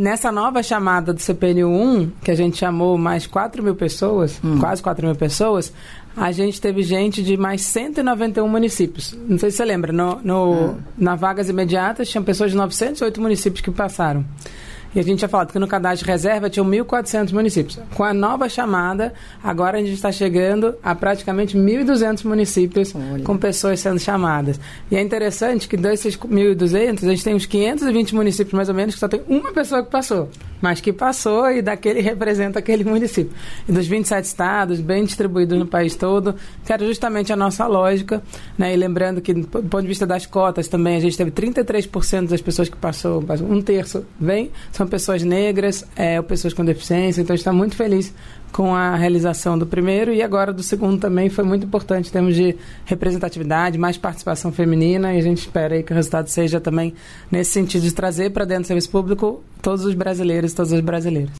nessa nova chamada do CPNU1, que a gente chamou mais 4 mil pessoas, quase 4 mil pessoas, a gente teve gente de mais 191 municípios. Não sei se você lembra, na vagas imediatas tinham pessoas de 908 municípios que passaram. E a gente tinha falado que no cadastro de reserva tinham 1.400 municípios. Com a nova chamada, agora a gente está chegando a praticamente 1.200 municípios com pessoas sendo chamadas. E é interessante que desses 1.200, a gente tem uns 520 municípios, mais ou menos, que só tem uma pessoa que passou. Mas que passou e daquele representa aquele município. E dos 27 estados, bem distribuídos no país todo, que era justamente a nossa lógica, né? E lembrando que, do ponto de vista das cotas também, a gente teve 33% das pessoas que passou, um terço são pessoas negras, pessoas com deficiência, então a gente está muito feliz com a realização do primeiro e agora do segundo também foi muito importante em termos de representatividade, mais participação feminina, e a gente espera aí que o resultado seja também nesse sentido de trazer para dentro do serviço público todos os brasileiros e todas as brasileiras.